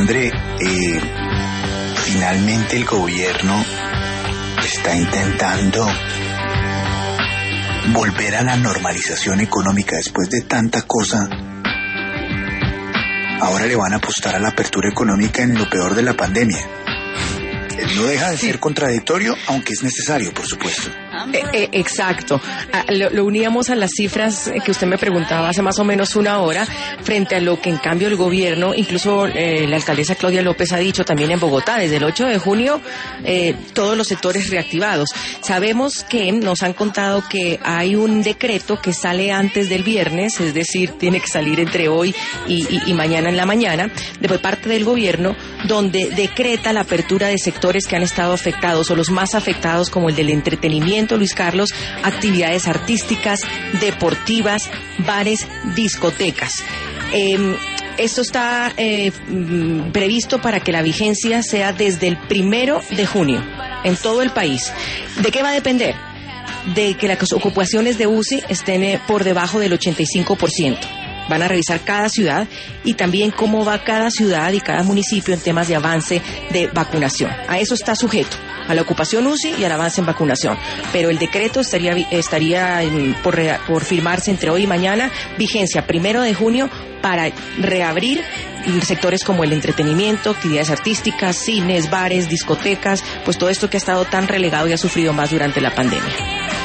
André, finalmente el gobierno está intentando volver a la normalización económica después de tanta cosa. Ahora le van a apostar a la apertura económica en lo peor de la pandemia. No deja de ser contradictorio, aunque es necesario, por supuesto. Exacto. Lo uníamos a las cifras que usted me preguntaba hace más o menos una hora, frente a lo que en cambio el gobierno, incluso la alcaldesa Claudia López ha dicho también en Bogotá, desde el 8 de junio, todos los sectores reactivados. Sabemos que nos han contado que hay un decreto que sale antes del viernes, es decir, tiene que salir entre hoy y mañana en la mañana, de parte del gobierno, donde decreta la apertura de sectores que han estado afectados o los más afectados, como el del entretenimiento, Luis Carlos, actividades artísticas, deportivas, bares, discotecas. Esto está previsto para que la vigencia sea desde el 1 de junio en todo el país. ¿De qué va a depender? De que las ocupaciones de UCI estén por debajo del 85%. Van a revisar cada ciudad y también cómo va cada ciudad y cada municipio en temas de avance de vacunación. A eso está sujeto, a la ocupación UCI y al avance en vacunación. Pero el decreto estaría por firmarse entre hoy y mañana, vigencia 1 de junio para reabrir sectores como el entretenimiento, actividades artísticas, cines, bares, discotecas, pues todo esto que ha estado tan relegado y ha sufrido más durante la pandemia.